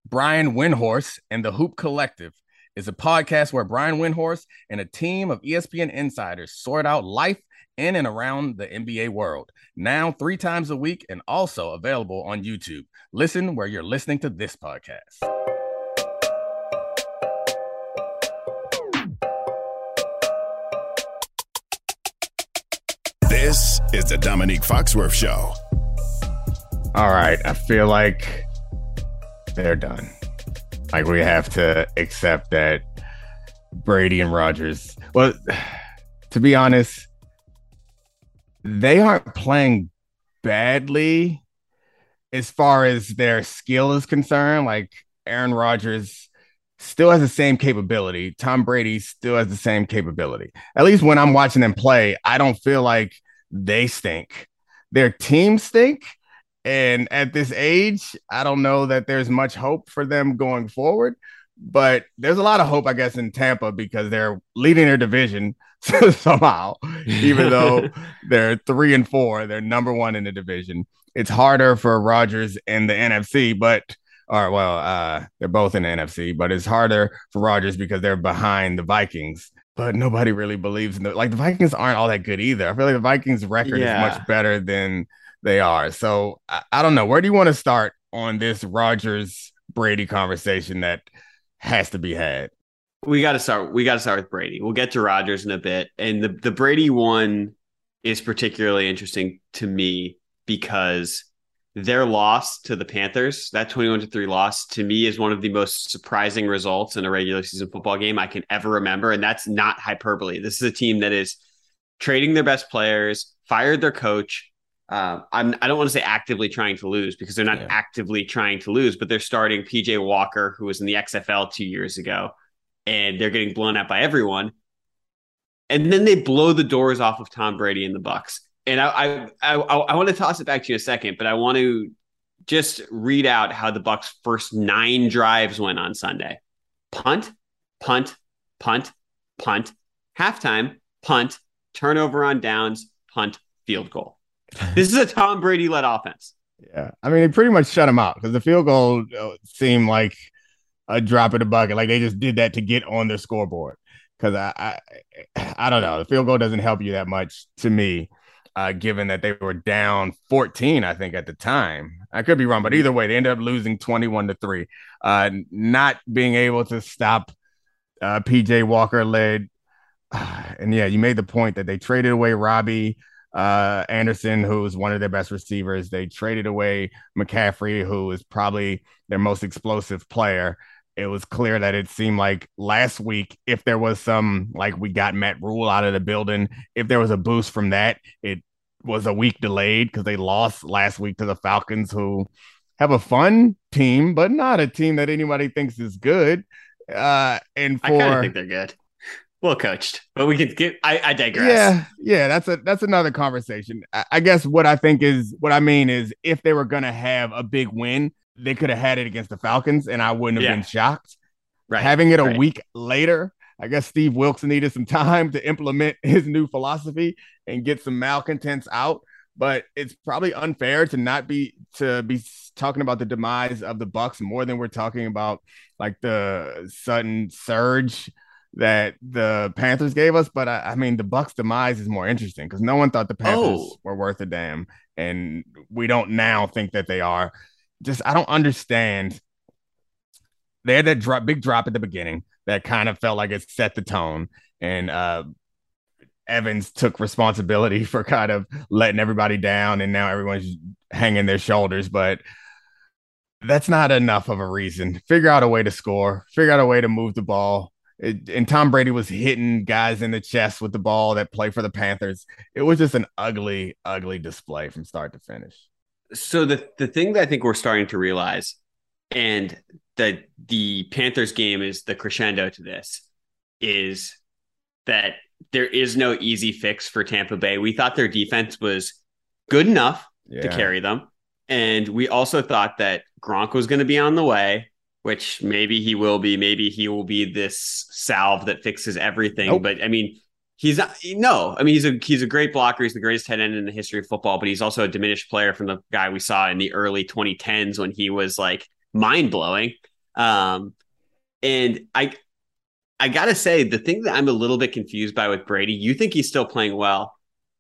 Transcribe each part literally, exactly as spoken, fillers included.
Brian Windhorst and the Hoop Collective is a podcast where Brian Windhorst and a team of E S P N insiders sort out life in and around the N B A world. Now, three times a week and also available on YouTube. Listen where you're listening to this podcast. This is the Dominique Foxworth Show. All right, I feel like they're done. Like, we have to accept that Brady and Rodgers, well, to be honest, they aren't playing badly as far as their skill is concerned. Like, Aaron Rodgers still has the same capability. Tom Brady still has the same capability. At least when I'm watching them play, I don't feel like they stink. Their team stink. And at this age, I don't know that there's much hope for them going forward. But there's a lot of hope, I guess, in Tampa because they're leading their division somehow, even though they're three and four, they're number one in the division. It's harder for Rodgers in the N F C, but or well, uh, they're both in the N F C, but it's harder for Rodgers because they're behind the Vikings. But nobody really believes in the like the Vikings aren't all that good either. I feel like the Vikings record yeah. is much better than they are. So I, I don't know. Where do you want to start on this Rodgers Brady conversation that has to be had? We got to start. We got to start with Brady. We'll get to Rodgers in a bit. And the, the Brady one is particularly interesting to me because their loss to the Panthers, that twenty-one to three loss, to me is one of the most surprising results in a regular season football game I can ever remember. And that's not hyperbole. This is a team that is trading their best players, fired their coach. Uh, I'm, I don't want to say actively trying to lose because they're not yeah. actively trying to lose, but they're starting P J Walker, who was in the X F L two years ago, and they're getting blown out by everyone. And then they blow the doors off of Tom Brady and the Bucs. And I, I, I, I want to toss it back to you in a second, but I want to just read out how the Bucs' first nine drives went on Sunday: punt, punt, punt, punt, halftime, punt, turnover on downs, punt, field goal. This is a Tom Brady-led offense. Yeah. I mean, they pretty much shut him out because the field goal seemed like a drop in the bucket. Like they just did that to get on the scoreboard. Because I, I I don't know. The field goal doesn't help you that much to me, uh, given that they were down fourteen, I think, at the time. I could be wrong, but either way, they ended up losing twenty-one to three. Uh, not being able to stop uh, P J Walker led. And yeah, you made the point that they traded away Robbie Uh, Anderson, who's one of their best receivers. They traded away McCaffrey, who is probably their most explosive player. It was clear that it seemed like last week, if there was some, like we got Matt Rule out of the building, if there was a boost from that, it was a week delayed because they lost last week to the Falcons, who have a fun team, but not a team that anybody thinks is good. Uh, and for, I kind of think they're good. Well coached, but we could get. I, I digress. Yeah, yeah, that's a that's another conversation. I, I guess what I think is what I mean is if they were gonna have a big win, they could have had it against the Falcons, and I wouldn't have yeah. been shocked. Right, having it a right. week later, I guess Steve Wilkes needed some time to implement his new philosophy and get some malcontents out. But it's probably unfair to not be to be talking about the demise of the Bucs more than we're talking about like the sudden surge that the Panthers gave us. But I, I mean, the Bucs demise is more interesting because no one thought the Panthers oh. were worth a damn. And we don't now think that they are. Just, I don't understand. They had that drop, big drop at the beginning that kind of felt like it set the tone. And uh, Evans took responsibility for kind of letting everybody down. And now everyone's hanging their shoulders. But that's not enough of a reason. Figure out a way to score. Figure out a way to move the ball. It, and Tom Brady was hitting guys in the chest with the ball that play for the Panthers. It was just an ugly, ugly display from start to finish. So the, the thing that I think we're starting to realize, and that the Panthers game is the crescendo to this, is that there is no easy fix for Tampa Bay. We thought their defense was good enough yeah. to carry them. And we also thought that Gronk was going to be on the way, which maybe he will be. Maybe he will be this salve that fixes everything. Nope. But I mean, he's not, no, I mean, he's a, he's a great blocker. He's the greatest tight end in the history of football, but he's also a diminished player from the guy we saw in the early twenty tens when he was like mind blowing. Um, and I I gotta say, the thing that I'm a little bit confused by with Brady, you think he's still playing well,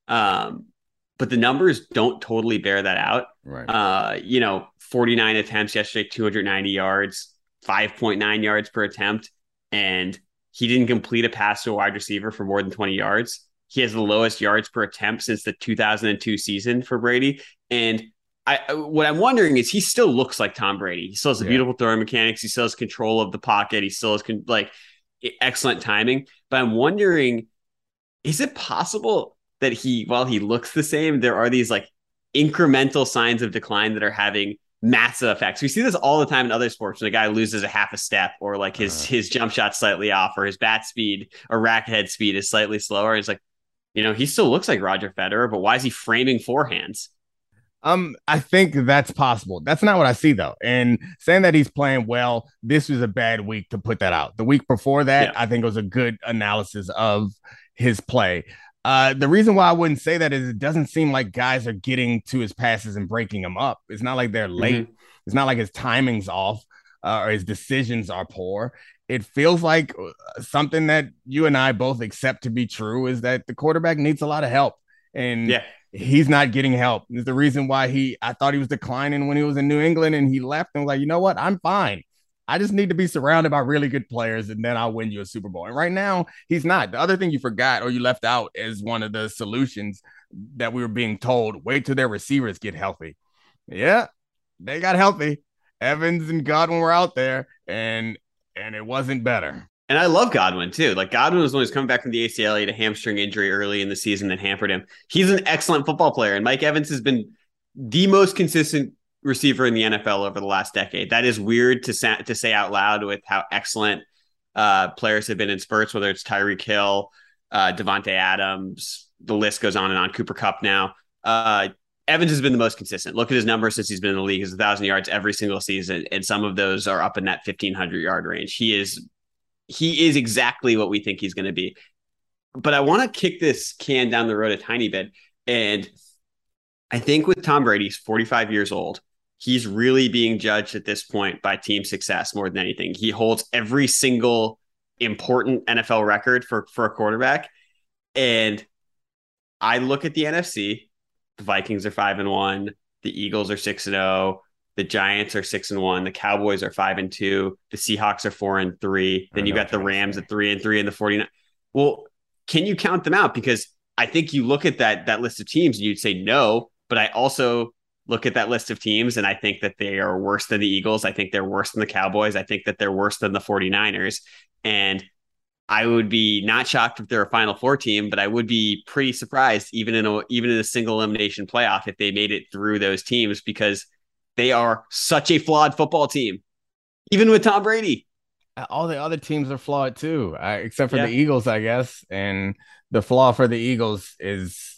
um, but the numbers don't totally bear that out. Right. Uh, you know, forty-nine attempts yesterday, two hundred ninety yards, five point nine yards per attempt, and he didn't complete a pass to a wide receiver for more than twenty yards. He has the lowest yards per attempt since the two thousand two season for Brady. And I, what I'm wondering is he still looks like Tom Brady. He still has the Yeah. beautiful throwing mechanics. He still has control of the pocket. He still has con- like excellent timing. But I'm wondering, is it possible that he, while he looks the same, there are these like incremental signs of decline that are having massive effects? We see this all the time in other sports when a guy loses a half a step, or like his uh, his jump shot slightly off, or his bat speed or racket head speed is slightly slower. It's like, you know, he still looks like Roger Federer, but why is he framing forehands? Um, I think that's possible. That's not what I see, though. And saying that he's playing well, this was a bad week to put that out. The week before that, yeah. I think it was a good analysis of his play. Uh, the reason why I wouldn't say that is it doesn't seem like guys are getting to his passes and breaking them up. It's not like they're late. Mm-hmm. It's not like his timing's off uh, or his decisions are poor. It feels like something that you and I both accept to be true is that the quarterback needs a lot of help. And yeah. he's not getting help. It's the reason why he, I thought he was declining when he was in New England, and he left and was like, you know what? I'm fine. I just need to be surrounded by really good players, and then I'll win you a Super Bowl. And right now, he's not. The other thing you forgot or you left out as one of the solutions that we were being told, wait till their receivers get healthy. Yeah, they got healthy. Evans and Godwin were out there, and and it wasn't better. And I love Godwin, too. Like, Godwin was when he was coming back from the A C L, he had a hamstring injury early in the season that hampered him. He's an excellent football player, and Mike Evans has been the most consistent receiver in the N F L over the last decade. That is weird to sa- to say out loud with how excellent uh, players have been in spurts, whether it's Tyreek Hill, uh, Devontae Adams, the list goes on and on, Cooper Kupp now. Uh, Evans has been the most consistent. Look at his numbers since he's been in the league. He's one thousand yards every single season, and some of those are up in that fifteen hundred yard range. He is he is exactly what we think he's going to be. But I want to kick this can down the road a tiny bit. And I think with Tom Brady, he's forty-five years old. He's really being judged at this point by team success more than anything. He holds every single important N F L record for, for a quarterback. And I look at the N F C, the Vikings are five and one, the Eagles are six and oh, the Giants are six and one, the Cowboys are five and two, the Seahawks are four and three. Then you got the Rams at three and three and the forty-nine. Well, can you count them out? Because I think you look at that that list of teams and you'd say no, but I also look at that list of teams and I think that they are worse than the Eagles. I think they're worse than the Cowboys. I think that they're worse than the forty-niners. And I would be not shocked if they're a Final Four team, but I would be pretty surprised even in a even in a single elimination playoff if they made it through those teams, because they are such a flawed football team, even with Tom Brady. All the other teams are flawed too, uh, except for yeah. the Eagles, I guess. And the flaw for the Eagles is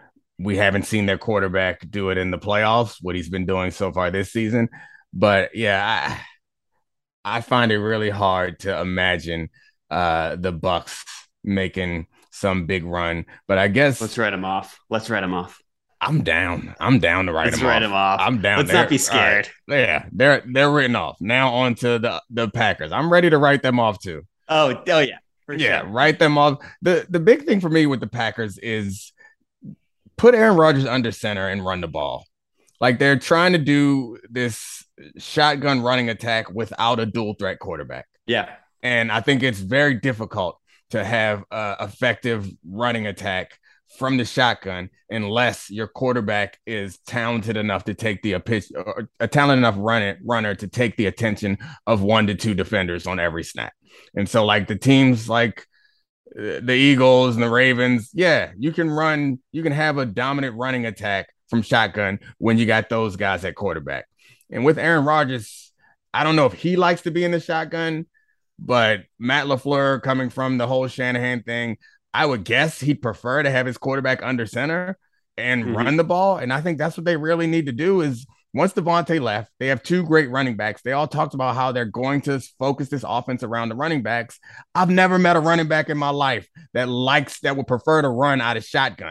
we haven't seen their quarterback do it in the playoffs, what he's been doing so far this season. But yeah, I, I find it really hard to imagine uh, the Bucs making some big run. But I guess let's write them off. Let's write them off. I'm down. I'm down to write Let's them write off. them off. I'm down. Let's there. not be scared. Right. Yeah, they're they're written off. Now on to the, the Packers. I'm ready to write them off too. Oh, oh yeah. For yeah, sure. Write them off. The the big thing for me with the Packers is put Aaron Rodgers under center and run the ball. Like they're trying to do this shotgun running attack without a dual threat quarterback. Yeah. And I think it's very difficult to have an effective running attack from the shotgun unless your quarterback is talented enough to take the pitch or a talented enough runner runner to take the attention of one to two defenders on every snap. And so like the teams like the Eagles and the Ravens, yeah, you can run, you can have a dominant running attack from shotgun when you got those guys at quarterback. And with Aaron Rodgers, I don't know if he likes to be in the shotgun, but Matt LaFleur coming from the whole Shanahan thing, I would guess he'd prefer to have his quarterback under center and mm-hmm. run the ball. And I think that's what they really need to do is once Devontae left, they have two great running backs. They all talked about how they're going to focus this offense around the running backs. I've never met a running back in my life that likes, that would prefer to run out of shotgun.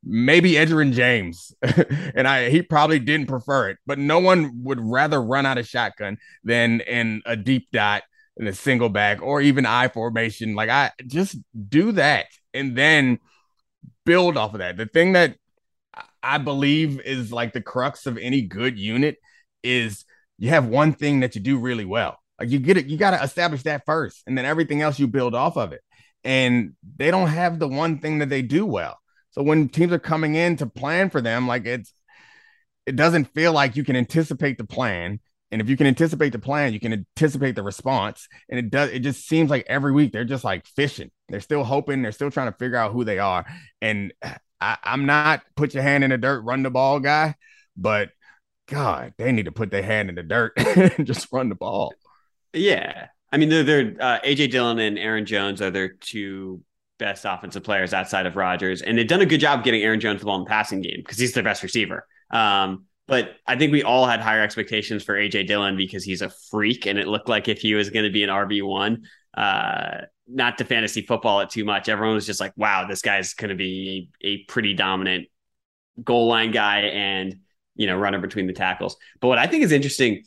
maybe Edgerrin James. And I he probably didn't prefer it, but no one would rather run out of shotgun than in a deep dot in a single back or even I formation. Like I just do that and then build off of that. The thing that I believe is like the crux of any good unit is you have one thing that you do really well. Like you get it, you got to establish that first, and then everything else you build off of it. And they don't have the one thing that they do well. So when teams are coming in to plan for them, like it's, it doesn't feel like you can anticipate the plan. And if you can anticipate the plan, you can anticipate the response. And it does, it just seems like every week they're just like fishing. They're still hoping, they're still trying to figure out who they are. And I, I'm not put your hand in the dirt, run the ball guy, but God, they need to put their hand in the dirt and just run the ball. Yeah. I mean, they're, they're uh, A J Dillon and Aaron Jones are their two best offensive players outside of Rodgers. And they've done a good job getting Aaron Jones the ball in the passing game because he's their best receiver. Um, but I think we all had higher expectations for A J Dillon because he's a freak. And it looked like if he was going to be an R B one, uh, not to fantasy football it too much, everyone was just like, wow, this guy's going to be a, a pretty dominant goal line guy and, you know, runner between the tackles. But what I think is interesting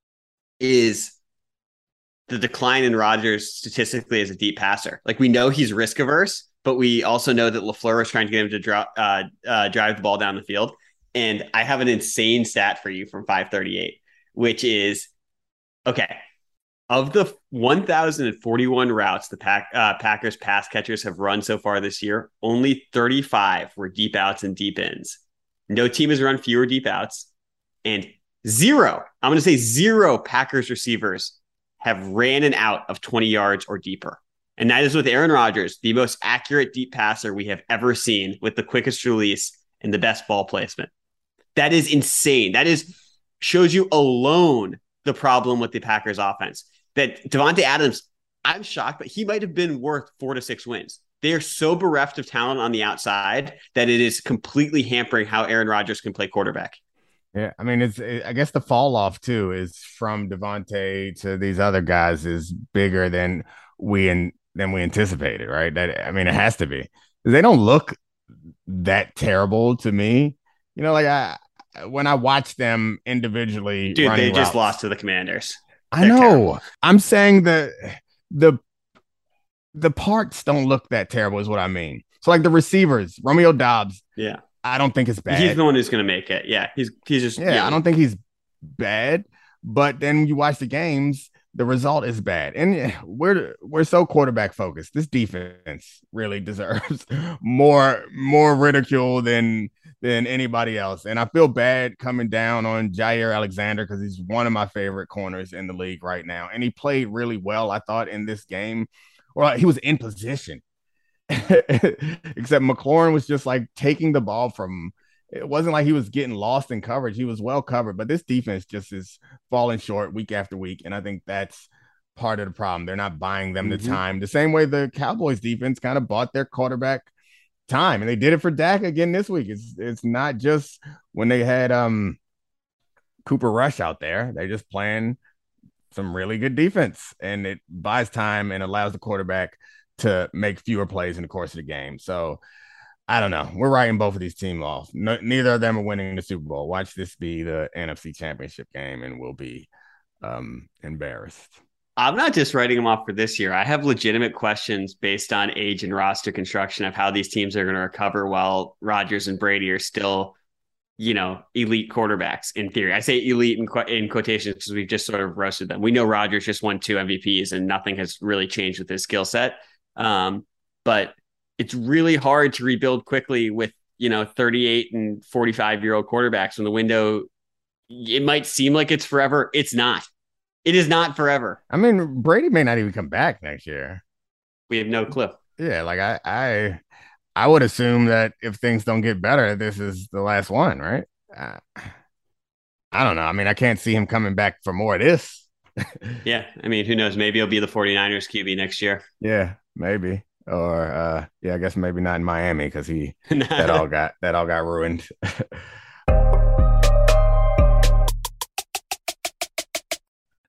is the decline in Rodgers statistically as a deep passer. Like we know he's risk averse, but we also know that LaFleur was trying to get him to drop, uh, uh, drive the ball down the field. And I have an insane stat for you from five thirty-eight, which is, okay, of the one thousand forty-one routes the Pack, uh, Packers pass catchers have run so far this year, only thirty-five were deep outs and deep ins. No team has run fewer deep outs, and zero, I'm going to say zero Packers receivers have ran an out of twenty yards or deeper. And that is with Aaron Rodgers, the most accurate deep passer we have ever seen with the quickest release and the best ball placement. That is insane. That is shows you alone the problem with the Packers offense. That Davante Adams, I'm shocked, but he might have been worth four to six wins. They are so bereft of talent on the outside that it is completely hampering how Aaron Rodgers can play quarterback. Yeah, I mean, it's it, I guess the fall off too is from Davante to these other guys is bigger than we and than we anticipated, right? That I mean, it has to be. They don't look that terrible to me. You know, like I when I watch them individually, dude, they just routes, lost to the Commanders. I They're know. Terrible. I'm saying that the the parts don't look that terrible, is what I mean. So, like the receivers, Romeo Doubs. Yeah. I don't think it's bad. He's the one who's going to make it. Yeah, he's he's just yeah, yeah. I don't think he's bad, but then you watch the games, the result is bad, and we're we're so quarterback focused. This defense really deserves more more ridicule than than anybody else, and I feel bad coming down on Jair Alexander because he's one of my favorite corners in the league right now, and he played really well. I thought in this game, or he was in position. Except McLaurin was just like taking the ball from, it wasn't like he was getting lost in coverage. He was well covered, but this defense just is falling short week after week. And I think that's part of the problem. They're not buying them mm-hmm. the time the same way the Cowboys defense kind of bought their quarterback time. And they did it for Dak again this week. It's it's not just when they had um Cooper Rush out there. They're just playing some really good defense, and it buys time and allows the quarterback to make fewer plays in the course of the game. So I don't know. We're writing both of these teams off. No, neither of them are winning the Super Bowl. Watch this be the N F C Championship game, and we'll be um, embarrassed. I'm not just writing them off for this year. I have legitimate questions based on age and roster construction of how these teams are going to recover while Rodgers and Brady are still, you know, elite quarterbacks in theory. I say elite in, qu- in quotations because we've just sort of roasted them. We know Rodgers just won two M V Ps and nothing has really changed with his skill set. Um, but it's really hard to rebuild quickly with, you know, thirty-eight and forty-five year old quarterbacks when the window, it might seem like it's forever. It's not, it is not forever. I mean, Brady may not even come back next year. We have no clue. Yeah. Like I, I, I would assume that if things don't get better, this is the last one, right? Uh, I don't know. I mean, I can't see him coming back for more of this. Yeah. I mean, who knows? Maybe he'll be the 49ers Q B next year. Yeah. Maybe, or uh, yeah, I guess maybe not in Miami because he that all got that all got ruined.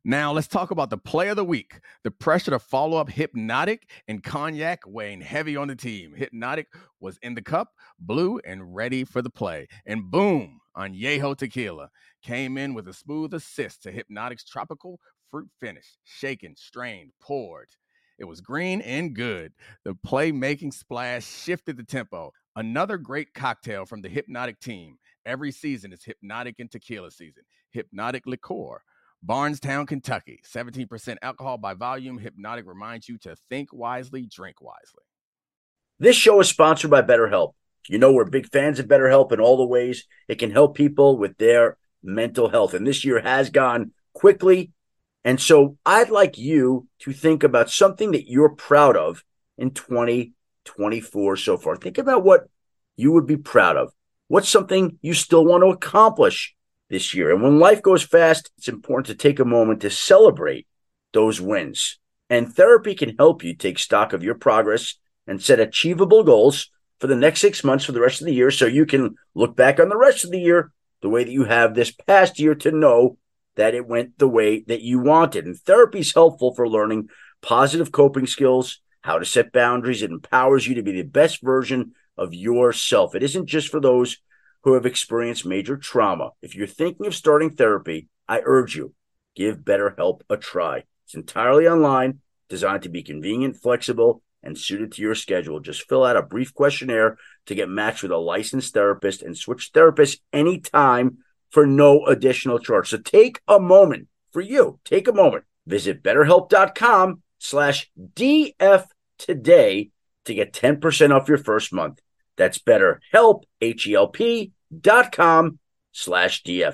Now let's talk about the play of the week. The pressure to follow up Hypnotic and Cognac weighing heavy on the team. Hypnotic was in the cup, blue, and ready for the play. And boom, Añejo Tequila came in with a smooth assist to Hypnotic's tropical fruit finish. Shaken, strained, poured. It was green and good. The playmaking splash shifted the tempo. Another great cocktail from the Hypnotic team. Every season is Hypnotic and Tequila season. Hypnotic Liqueur. Barnstown, Kentucky, seventeen percent alcohol by volume. Hypnotic reminds you to think wisely, drink wisely. This show is sponsored by BetterHelp. You know, we're big fans of BetterHelp in all the ways it can help people with their mental health. And this year has gone quickly. And so I'd like you to think about something that you're proud of in twenty twenty-four so far. Think about what you would be proud of. What's something you still want to accomplish this year? And when life goes fast, it's important to take a moment to celebrate those wins. And therapy can help you take stock of your progress and set achievable goals for the next six months for the rest of the year, so you can look back on the rest of the year the way that you have this past year to know that it went the way that you wanted. And therapy is helpful for learning positive coping skills, how to set boundaries. It empowers you to be the best version of yourself. It isn't just for those who have experienced major trauma. If you're thinking of starting therapy, I urge you, give BetterHelp a try. It's entirely online, designed to be convenient, flexible, and suited to your schedule. Just fill out a brief questionnaire to get matched with a licensed therapist and switch therapists anytime for no additional charge. So take a moment for you. Take a moment. Visit betterhelp.com slash DF today to get ten percent off your first month. That's BetterHelp, H-E-L-P dot com slash DF.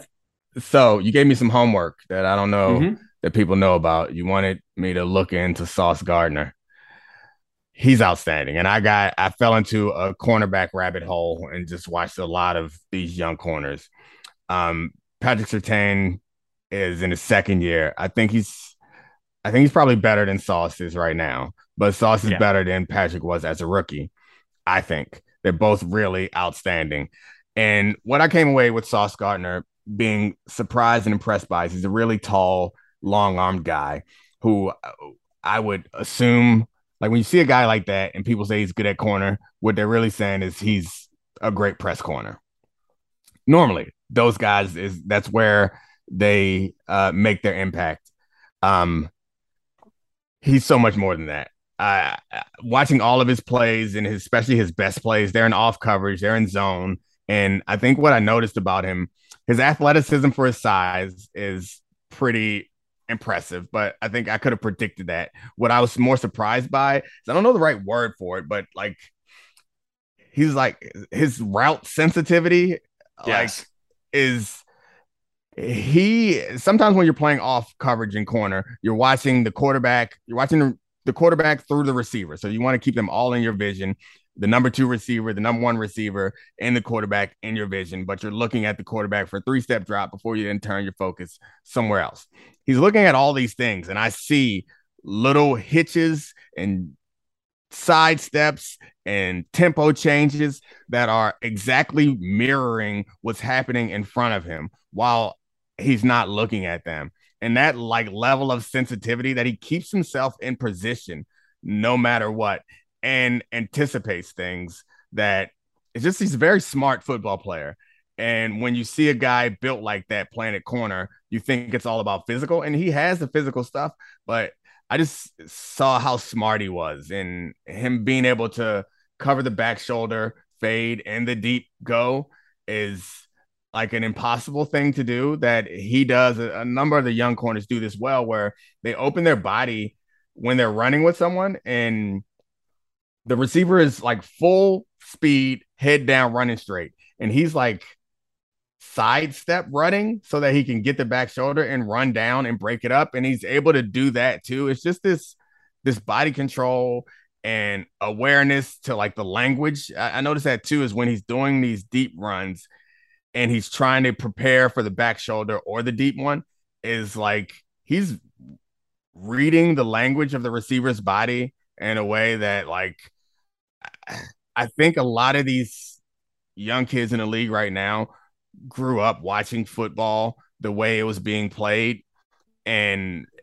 So you gave me some homework that I don't know Mm-hmm. that people know about. You wanted me to look into Sauce Gardner. He's outstanding. And I got, I fell into a cornerback rabbit hole and just watched a lot of these young corners. Um, Patrick Surtain is in his second year. I think he's, I think he's probably better than Sauce is right now, but Sauce is Yeah. better than Patrick was as a rookie. I think they're both really outstanding. And what I came away with Sauce Gardner being surprised and impressed by is he's a really tall, long-armed guy who I would assume, like when you see a guy like that and people say he's good at corner, what they're really saying is he's a great press corner. Normally, those guys, is that's where they uh, make their impact. Um, he's so much more than that. Uh, watching all of his plays and his, especially his best plays, they're in off coverage, they're in zone. And I think what I noticed about him, his athleticism for his size is pretty impressive, but I think I could have predicted that. What I was more surprised by is I don't know the right word for it, but like he's like his route sensitivity, Yes. like is he sometimes when you're playing off coverage in corner, you're watching the quarterback, you're watching the, the quarterback through the receiver. So you want to keep them all in your vision. The number two receiver, the number one receiver, and the quarterback in your vision, but you're looking at the quarterback for a three-step drop before you then turn your focus somewhere else. He's looking at all these things, and I see little hitches and side steps and tempo changes that are exactly mirroring what's happening in front of him while he's not looking at them. And that like level of sensitivity that he keeps himself in position no matter what, and anticipates things that it's just, he's a very smart football player. And when you see a guy built like that playing at corner, you think it's all about physical, and he has the physical stuff, but I just saw how smart he was in him being able to cover the back shoulder, fade, and the deep go is like an impossible thing to do that he does. A, a number of the young corners do this well, where they open their body when they're running with someone, and the receiver is like full speed, head down, running straight. And he's like sidestep running so that he can get the back shoulder and run down and break it up. And he's able to do that too. It's just this, this body control and awareness to like the language. I, I noticed that too, is when he's doing these deep runs and he's trying to prepare for the back shoulder or the deep one, is like he's reading the language of the receiver's body in a way that like, I think a lot of these young kids in the league right now grew up watching football the way it was being played, and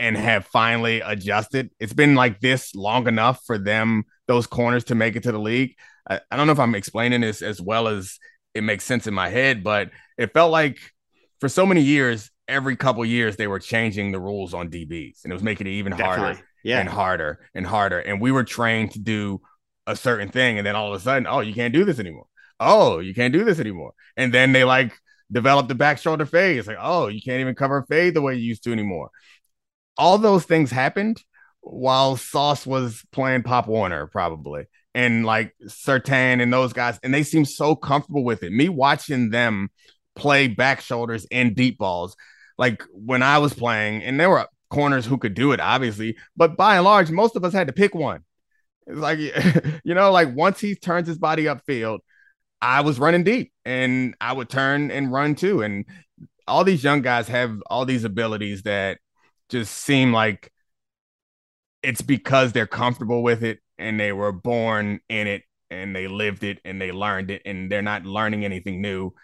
and have finally adjusted. It's been like this long enough for them, those corners, to make it to the league. I, I don't know if I'm explaining this as well as it makes sense in my head, but it felt like for so many years, every couple years, they were changing the rules on D Bs, and it was making it even Definitely. harder yeah. and harder and harder. And we were trained to do a certain thing, and then all of a sudden, oh, you can't do this anymore. Oh, you can't do this anymore. And then they like developed the back shoulder fade. It's like, oh, you can't even cover a fade the way you used to anymore. All those things happened while Sauce was playing Pop Warner, probably, and like Surtain and those guys, and they seem so comfortable with it. Me watching them play back shoulders and deep balls, like when I was playing, and there were corners who could do it, obviously, but by and large, most of us had to pick one. It's like, you know, like once he turns his body upfield, I was running deep and I would turn and run too. And all these young guys have all these abilities that just seem like it's because they're comfortable with it and they were born in it and they lived it and they learned it and they're not learning anything new.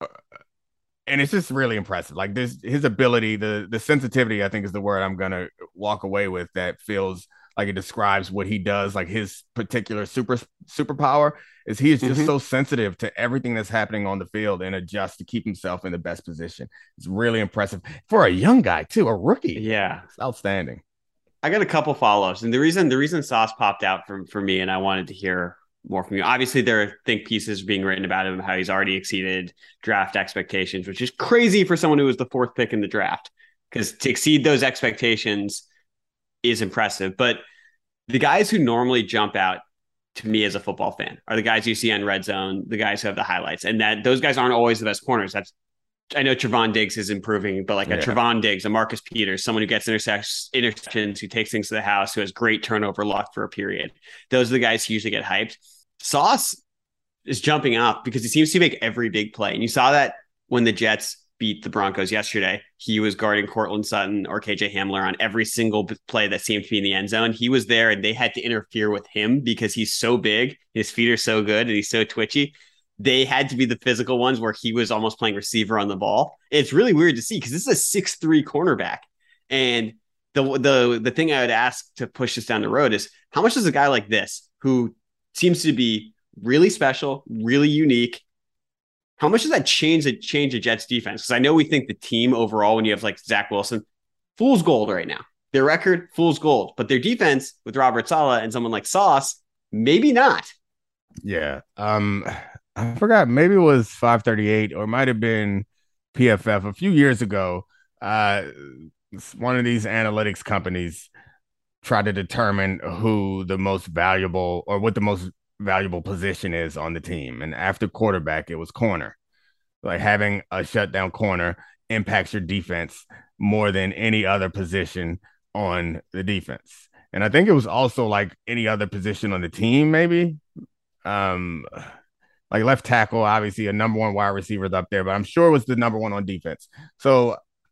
And it's just really impressive. Like this, his ability, the the sensitivity, I think is the word I'm going to walk away with, that feels like it describes what he does. Like his particular super superpower is he is just mm-hmm. so sensitive to everything that's happening on the field and adjusts to keep himself in the best position. It's really impressive for a young guy too, a rookie. Yeah. It's outstanding. I got a couple follow-ups, and the reason, the reason Sauce popped out for, for me, and I wanted to hear more from you. Obviously there are think pieces being written about him, how he's already exceeded draft expectations, which is crazy for someone who was the fourth pick in the draft, because to exceed those expectations is impressive. But the guys who normally jump out to me as a football fan are the guys you see on Red Zone, the guys who have the highlights, and that those guys aren't always the best corners. That's, I know Trevon Diggs is improving, but like a yeah. Trevon Diggs, a Marcus Peters, someone who gets intersections, interceptions, who takes things to the house, who has great turnover luck for a period. Those are the guys who usually get hyped. Sauce is jumping up because he seems to make every big play. And you saw that when the Jets beat the Broncos yesterday. He was guarding Cortland Sutton or K J Hamler on every single play that seemed to be in the end zone. He was there and they had to interfere with him because he's so big. His feet are so good and he's so twitchy. They had to be the physical ones where he was almost playing receiver on the ball. It's really weird to see because this is a six three cornerback. And the, the, the thing I would ask to push this down the road is, how much does a guy like this, who seems to be really special, really unique, how much does that change the change the Jets defense? Because I know we think the team overall, when you have like Zach Wilson, fool's gold right now. Their record, fool's gold. But their defense with Robert Saleh and someone like Sauce, maybe not. Yeah. Um, I forgot. Maybe it was five thirty-eight or it might have been P F F a few years ago. Uh, one of these analytics companies tried to determine who the most valuable or what the most valuable position is on the team. And after quarterback, it was corner. Like having a shutdown corner impacts your defense more than any other position on the defense. And I think it was also like any other position on the team, maybe. Um, like left tackle, obviously a number one wide receiver is up there, but I'm sure it was the number one on defense. So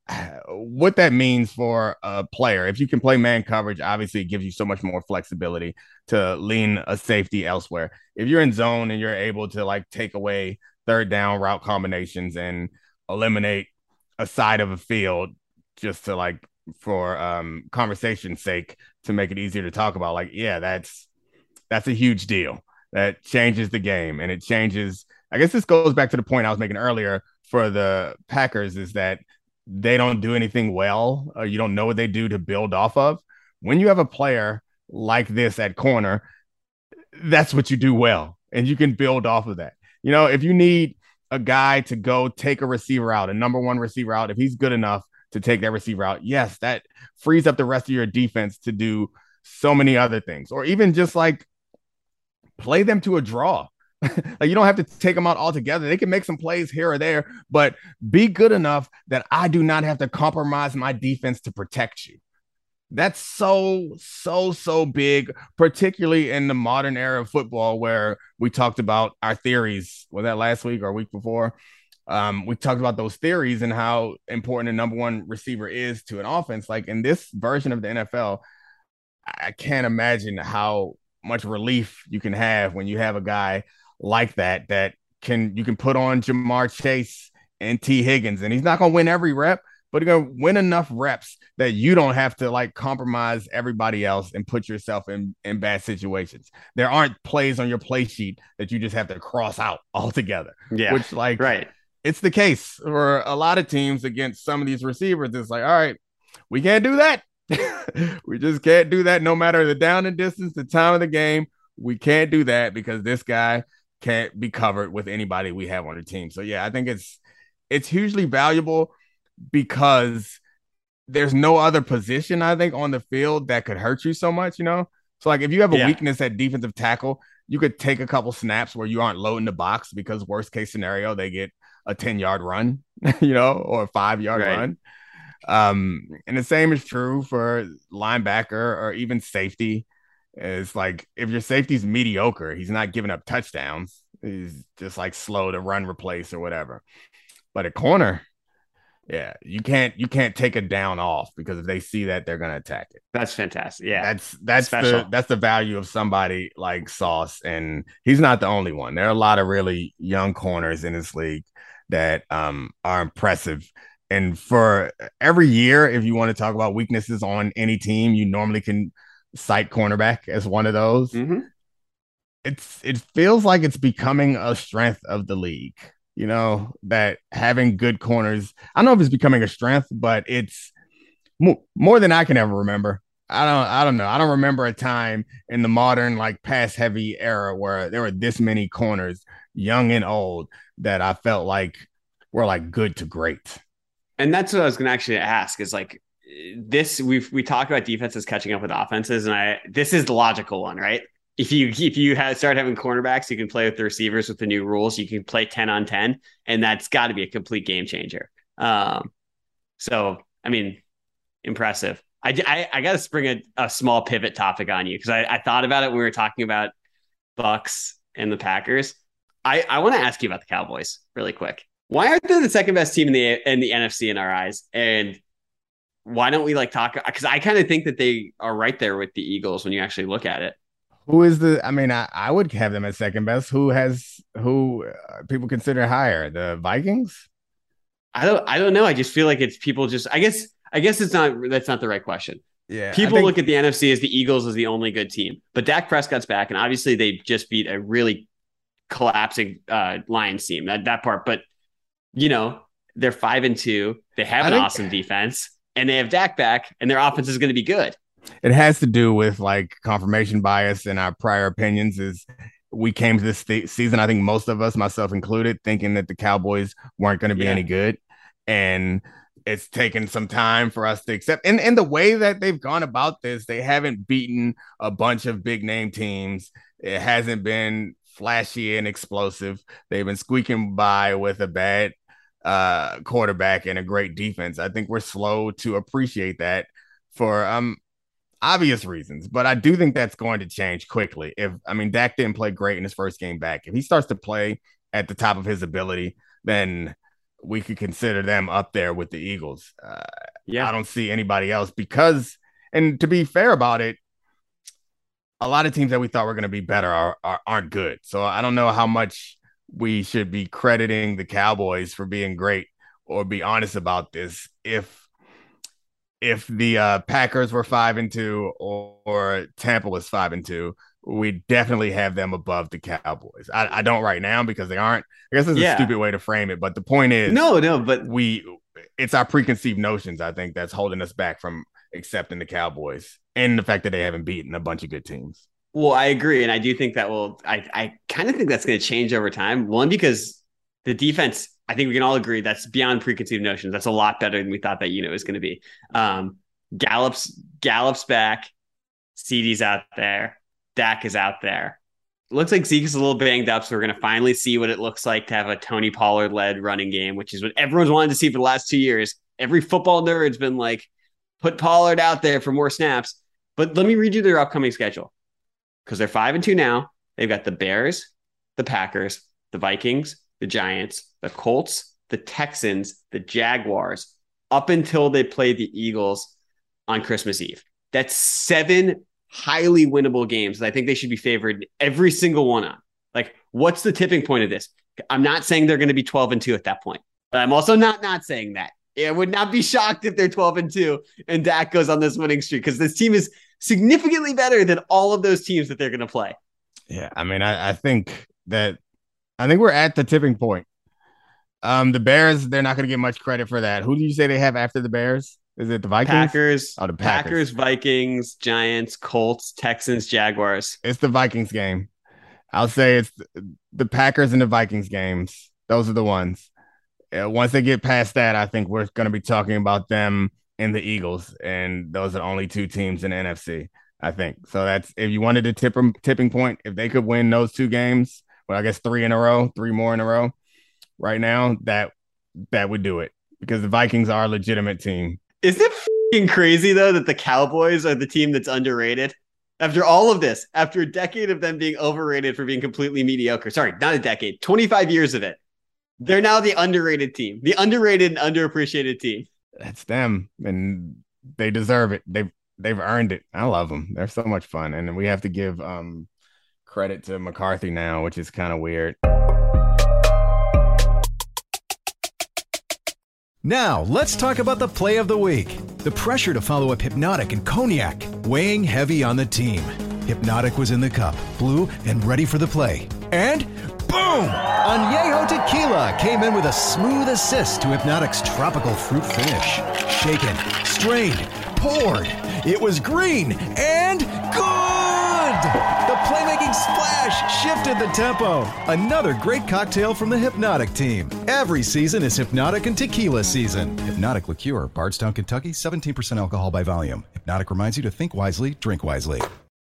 what that means for a player, if you can play man coverage, obviously it gives you so much more flexibility to lean a safety elsewhere. If you're in zone and you're able to like take away third down route combinations and eliminate a side of a field just to like for um conversation's sake to make it easier to talk about, like, yeah, that's that's a huge deal. That changes the game, and it changes. I guess this goes back to the point I was making earlier for the Packers, is that they don't do anything well, or you don't know what they do to build off of. When you have a player like this at corner, that's what you do well, and you can build off of that. You know, if you need a guy to go take a receiver out, a number one receiver out, if he's good enough to take that receiver out, yes, that frees up the rest of your defense to do so many other things, or even just like play them to a draw. Like you don't have to take them out altogether. They can make some plays here or there, but be good enough that I do not have to compromise my defense to protect you. That's so, so, so big, particularly in the modern era of football where we talked about our theories. Was that last week or week before? Um, we talked about those theories and how important a number one receiver is to an offense. Like in this version of the N F L, I can't imagine how much relief you can have when you have a guy like that, that can, you can put on Jamar Chase and T Higgins, and he's not going to win every rep, but you're going to win enough reps that you don't have to like compromise everybody else and put yourself in, in bad situations. There aren't plays on your play sheet that you just have to cross out altogether. Yeah. Which like, right. It's the case for a lot of teams against some of these receivers. It's like, all right, we can't do that. We just can't do that no matter the down and distance, the time of the game. We can't do that because this guy can't be covered with anybody we have on the team. So, yeah, I think it's it's hugely valuable because there's no other position, I think, on the field that could hurt you so much, you know? So, like, if you have a yeah. weakness at defensive tackle, you could take a couple snaps where you aren't loading the box because worst case scenario, they get a ten-yard run, you know, or a five-yard right. run. Um, and the same is true for linebacker or even safety. It's like if your safety's mediocre, he's not giving up touchdowns. He's just like slow to run, replace, or whatever. But a corner, yeah, you can't you can't take a down off because if they see that, they're gonna attack it. That's fantastic. Yeah, that's that's Special. the that's the value of somebody like Sauce, and he's not the only one. There are a lot of really young corners in this league that um are impressive. And for every year, if you want to talk about weaknesses on any team, you normally can cite cornerback as one of those. Mm-hmm. It's it feels like it's becoming a strength of the league, you know, that having good corners. I don't know if it's becoming a strength, but it's mo- more than I can ever remember. I don't I don't know. I don't remember a time in the modern like pass heavy era where there were this many corners, young and old, that I felt like were like good to great. And that's what I was going to actually ask is like this, we've, we talk about defenses catching up with offenses. And I, this is the logical one, right? If you, if you have, start having cornerbacks, you can play with the receivers with the new rules. You can play ten on ten, and that's got to be a complete game changer. Um, so, I mean, impressive. I, I, I got to spring a, a small pivot topic on you because I, I thought about it when we were talking about Bucks and the Packers. I, I want to ask you about the Cowboys really quick. Why aren't they the second best team in the in the N F C in our eyes? And why don't we like talk? Because I kind of think that they are right there with the Eagles when you actually look at it. Who is the? I mean, I, I would have them as second best. Who has who uh, people consider higher? The Vikings? I don't. I don't know. I just feel like it's people. Just I guess. I guess it's not. That's not the right question. Yeah. People think, look at the N F C as the Eagles as the only good team, but Dak Prescott's back, and obviously they just beat a really collapsing uh, Lions team. That that part, but. You know, they're five and two. They have an think, awesome defense, and they have Dak back, and their offense is going to be good. It has to do with like confirmation bias in our prior opinions. Is we came to this th- season, I think most of us, myself included, thinking that the Cowboys weren't going to be yeah. any good, and it's taken some time for us to accept. And in the way that they've gone about this, they haven't beaten a bunch of big name teams. It hasn't been flashy and explosive. They've been squeaking by with a bad uh quarterback and a great defense. I think we're slow to appreciate that for um obvious reasons, but I do think that's going to change quickly. If I mean Dak didn't play great in his first game back. If he starts to play at the top of his ability, then we could consider them up there with the Eagles. Uh, yeah, I don't see anybody else because, and to be fair about it, a lot of teams that we thought were going to be better are, are aren't good. So I don't know how much we should be crediting the Cowboys for being great or be honest about this. If if the uh, Packers were five and two or, or Tampa was five and two, we definitely have them above the Cowboys. I, I don't right now because they aren't. I guess it's yeah. a stupid way to frame it, but the point is, no, no, but we it's our preconceived notions, I think, that's holding us back from accepting the Cowboys and the fact that they haven't beaten a bunch of good teams. Well, I agree. And I do think that will, I, I kind of think that's going to change over time. One, because the defense, I think we can all agree that's beyond preconceived notions. That's a lot better than we thought that unit was going to be. Um, Gallup's, Gallup's back. C D's out there. Dak is out there. It looks like Zeke is a little banged up. So we're going to finally see what it looks like to have a Tony Pollard led running game, which is what everyone's wanted to see for the last two years. Every football nerd's been like, put Pollard out there for more snaps. But let me read you their upcoming schedule. Because they're five and two now. They've got the Bears, the Packers, the Vikings, the Giants, the Colts, the Texans, the Jaguars, up until they play the Eagles on Christmas Eve. That's seven highly winnable games that I think they should be favored every single one on. Like, what's the tipping point of this? I'm not saying they're going to be twelve and two at that point, but I'm also not not saying that. I would not be shocked if they're twelve and two and Dak goes on this winning streak because this team is significantly better than all of those teams that they're going to play. Yeah, I mean, I, I think that I think we're at the tipping point. Um, the Bears, they're not going to get much credit for that. Who do you say they have after the Bears? Is it the Vikings? Packers. Oh, the Packers. Packers, Vikings, Giants, Colts, Texans, Jaguars. It's the Vikings game. I'll say it's the Packers and the Vikings games. Those are the ones. Uh, once they get past that, I think we're going to be talking about them and the Eagles, and those are the only two teams in the N F C, I think. So that's if you wanted to tip them tipping point, if they could win those two games, well, I guess three in a row, three more in a row right now, that that would do it because the Vikings are a legitimate team. Is it f***ing crazy, though, that the Cowboys are the team that's underrated? After all of this, after a decade of them being overrated for being completely mediocre. Sorry, not a decade, twenty-five years of it. They're now the underrated team, the underrated and underappreciated team. That's them, and they deserve it. They've they've earned it. I love them. They're so much fun, and we have to give um, credit to McCarthy now, which is kind of weird. Now, let's talk about the play of the week. The pressure to follow up Hypnotic and Cognac, weighing heavy on the team. Hypnotic was in the cup, blue, and ready for the play. And boom! Añejo Tequila came in with a smooth assist to Hypnotic's tropical fruit finish. Shaken, strained, poured. It was green and good! The playmaking splash shifted the tempo. Another great cocktail from the Hypnotic team. Every season is Hypnotic and Tequila season. Hypnotic Liqueur, Bardstown, Kentucky, seventeen percent alcohol by volume. Hypnotic reminds you to think wisely, drink wisely.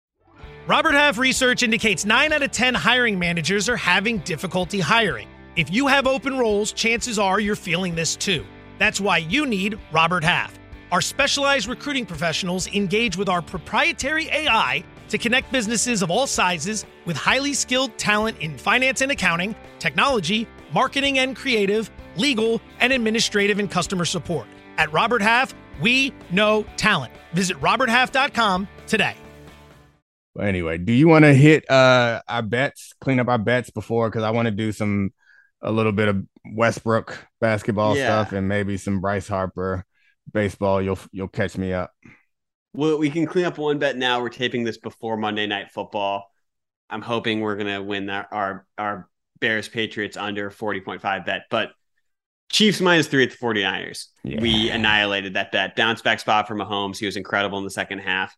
Robert Half research indicates nine out of ten hiring managers are having difficulty hiring. If you have open roles, chances are you're feeling this too. That's why you need Robert Half. Our specialized recruiting professionals engage with our proprietary A I to connect businesses of all sizes with highly skilled talent in finance and accounting, technology, marketing and creative, legal, and administrative and customer support. At Robert Half, we know talent. Visit robert half dot com today. Well, anyway, do you want to hit uh, our bets, clean up our bets before? Because I want to do some, a little bit of Westbrook basketball Yeah. stuff and maybe some Bryce Harper baseball. You'll you'll catch me up. Well, we can clean up one bet now. We're taping this before Monday Night Football. I'm hoping we're going to win our, our, our Bears Patriots under forty point five bet, but Chiefs minus three at the 49ers. Yeah. We annihilated that bet. Bounce back spot for Mahomes. He was incredible in the second half.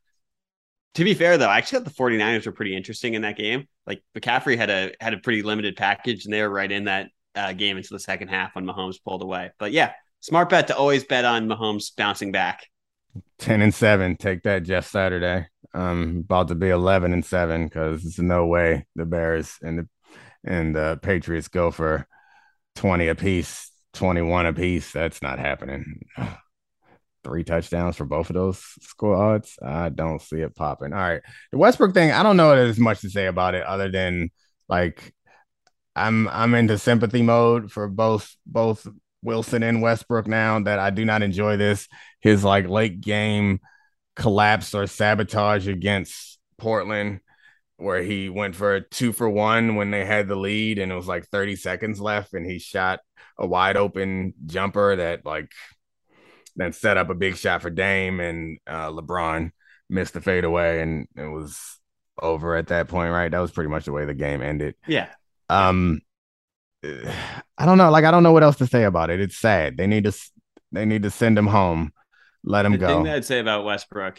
To be fair, though, I actually thought the 49ers were pretty interesting in that game. Like McCaffrey had a had a pretty limited package, and they were right in that uh, game into the second half when Mahomes pulled away. But yeah, smart bet to always bet on Mahomes bouncing back. ten and seven. Take that, Jeff Saturday. Um, about to be eleven and seven because there's no way the Bears and the and the Patriots go for twenty apiece, twenty-one apiece. That's not happening. Three touchdowns for both of those score odds. I don't see it popping. All right. The Westbrook thing, I don't know there's much to say about it other than like I'm I'm into sympathy mode for both both Wilson and Westbrook now that I do not enjoy this. His like late game collapse or sabotage against Portland where he went for a two for one when they had the lead and it was like thirty seconds left and he shot a wide open jumper that like then set up a big shot for Dame and uh, LeBron missed the fadeaway and it was over at that point, right? That was pretty much the way the game ended. Yeah. Um, I don't know. Like, I don't know what else to say about it. It's sad. They need to, they need to send him home. Let him the go. The thing that I'd say about Westbrook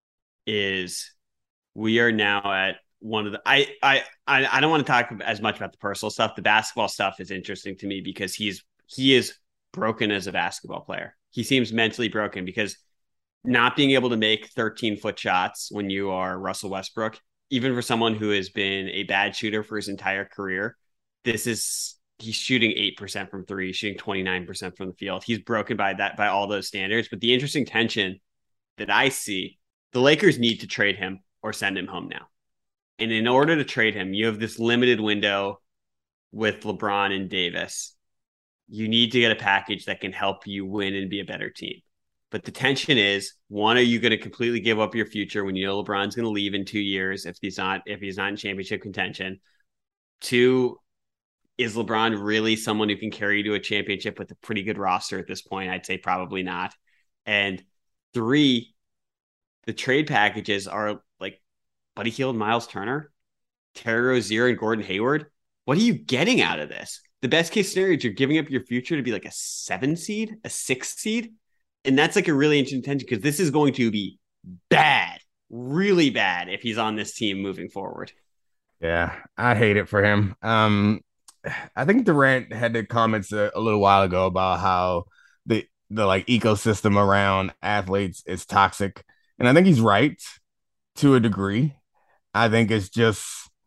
is we are now at one of the, I, I, I, I don't want to talk as much about the personal stuff. The basketball stuff is interesting to me because he's, he is broken as a basketball player. He seems mentally broken because not being able to make thirteen foot shots when you are Russell Westbrook, even for someone who has been a bad shooter for his entire career, this is, he's shooting eight percent from three, he's shooting twenty-nine percent from the field. He's broken by that, by all those standards. But the interesting tension that I see, the Lakers need to trade him or send him home now. And in order to trade him, you have this limited window with LeBron and Davis. You need to get a package that can help you win and be a better team. But the tension is, one, are you going to completely give up your future when you know LeBron's going to leave in two years if he's not if he's not in championship contention? Two, is LeBron really someone who can carry you to a championship with a pretty good roster at this point? I'd say probably not. And three, the trade packages are like Buddy Hield, Miles Turner, Terry Rozier, and Gordon Hayward. What are you getting out of this? The best case scenario is you're giving up your future to be like a seven seed, a six seed. And that's like a really interesting tension because this is going to be bad, really bad if he's on this team moving forward. Yeah, I hate it for him. Um, I think Durant had the comments a, a little while ago about how the the like ecosystem around athletes is toxic, and I think he's right to a degree. I think it's just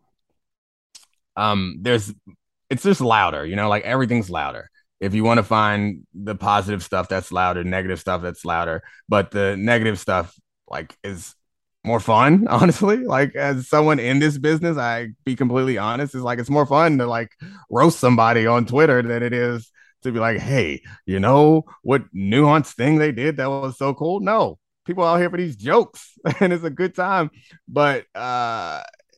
um, there's it's just louder, you know, like everything's louder. If you want to find the positive stuff, that's louder, negative stuff, that's louder, but the negative stuff like is more fun, honestly. Like as someone in this business, I be completely honest, it's like it's more fun to like roast somebody on Twitter than it is to be like, hey, you know what nuanced thing they did that was so cool? No, people out here for these jokes and it's a good time. But uh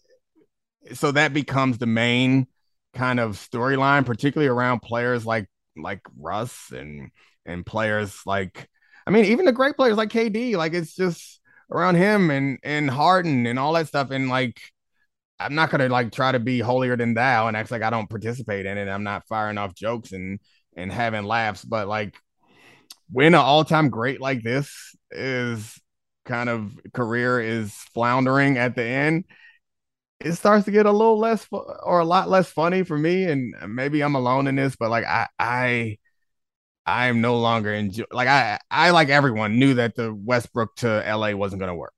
so that becomes the main kind of storyline, particularly around players like like Russ and and players like I mean, even the great players like K D, like it's just around him and and Harden and all that stuff. And like, I'm not gonna like try to be holier than thou and act like I don't participate in it. I'm not firing off jokes and and having laughs, but like when an all-time great like this is kind of career is floundering at the end, it starts to get a little less fu- or a lot less funny for me. And maybe I'm alone in this, but like I I I'm no longer enjoy like I I like everyone knew that the Westbrook to L A wasn't going to work,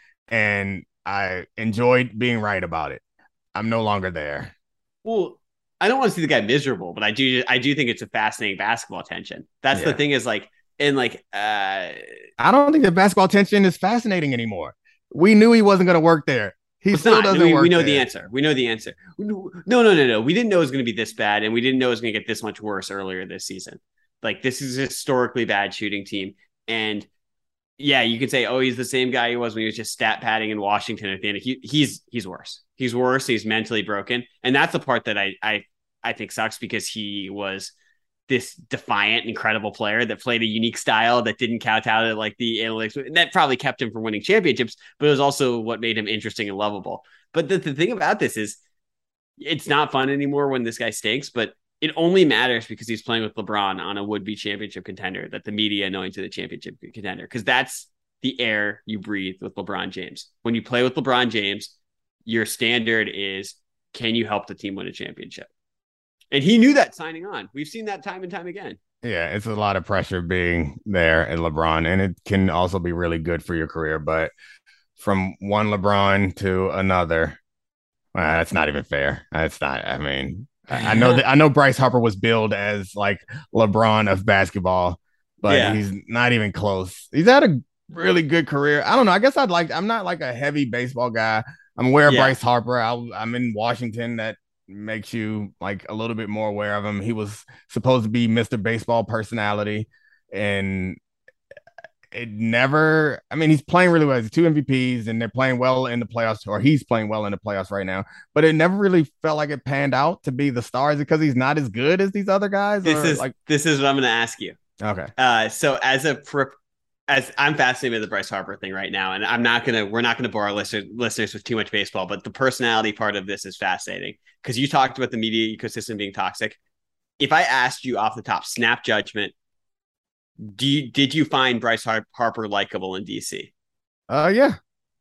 and I enjoyed being right about it. I'm no longer there. Well, I don't want to see the guy miserable, but I do I do think it's a fascinating basketball tension. That's Yeah. the thing is like and like uh I don't think the basketball tension is fascinating anymore. We knew he wasn't going to work there. He it's still not. doesn't We, work we know there. the answer. We know the answer. No, no, no, no. We didn't know it was going to be this bad, and we didn't know it was going to get this much worse earlier this season. Like this is a historically bad shooting team, and yeah, you can say, oh, he's the same guy he was when he was just stat padding in Washington at the end. He, he's he's worse. He's worse. He's mentally broken, and that's the part that I I I think sucks because he was this defiant, incredible player that played a unique style that didn't count out at like the analytics. And that probably kept him from winning championships, but it was also what made him interesting and lovable. But the, the thing about this is it's not fun anymore when this guy stinks, but it only matters because he's playing with LeBron on a would-be championship contender that the media know into the championship contender. Because that's the air you breathe with LeBron James. When you play with LeBron James, your standard is, can you help the team win a championship? And he knew that signing on. We've seen that time and time again. Yeah, it's a lot of pressure being there at LeBron, and it can also be really good for your career. But from one LeBron to another, well, that's not even fair. That's not. I mean, I I know that I know Bryce Harper was billed as like LeBron of basketball, but Yeah. he's not even close. He's had a really good career. I don't know. I guess I'd like. I'm not like a heavy baseball guy. I'm aware of Yeah. Bryce Harper. I, I'm in Washington. That makes you like a little bit more aware of him. He was supposed to be Mister Baseball personality, and it never. I mean, he's playing really well. He's two M V Ps, and they're playing well in the playoffs, or he's playing well in the playoffs right now. But it never really felt like it panned out to be the star. Is it because he's not as good as these other guys? This or, is like this is what I'm going to ask you. okay, Uh, so as a prep, as I'm fascinated with the Bryce Harper thing right now, and I'm not gonna, we're not gonna bore our listeners, listeners with too much baseball, but the personality part of this is fascinating because you talked about the media ecosystem being toxic. If I asked you off the top, snap judgment, do you, did you find Bryce Har- Harper likable in D C? uh, yeah,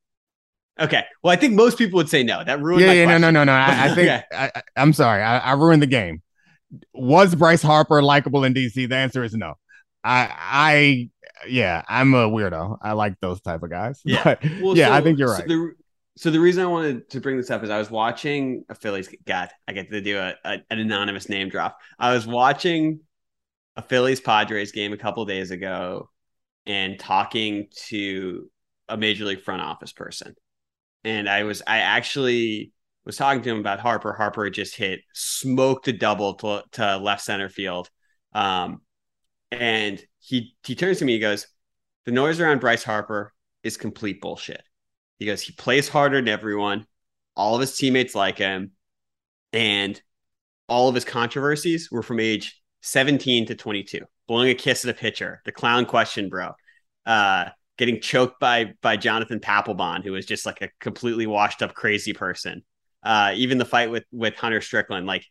Okay, well, I think most people would say no. That ruined yeah, my yeah, no, question. no, no, no. I, I think Okay. I, I, I'm sorry. I, I ruined the game. Was Bryce Harper likable in D C? The answer is no. I, I, yeah, I'm a weirdo. I like those type of guys. Yeah. But, Well, yeah, so- I think you're so right. the, so the reason I wanted to bring this up is I was watching a Phillies. God, I get to do a, a, an anonymous name drop. I was watching a Phillies Padres game a couple days ago and talking to a major league front office person. And I was, I actually was talking to him about Harper. Harper had just hit, smoked a double to, to left center field. Um, and he, he turns to me, he goes, the noise around Bryce Harper is complete bullshit. He goes, he plays harder than everyone. All of his teammates like him. And all of his controversies were from age seventeen to twenty-two. Blowing a kiss at a pitcher, the clown question, bro. Uh, getting choked by by Jonathan Papelbon, who was just like a completely washed up crazy person. Uh, even the fight with with Hunter Strickland, like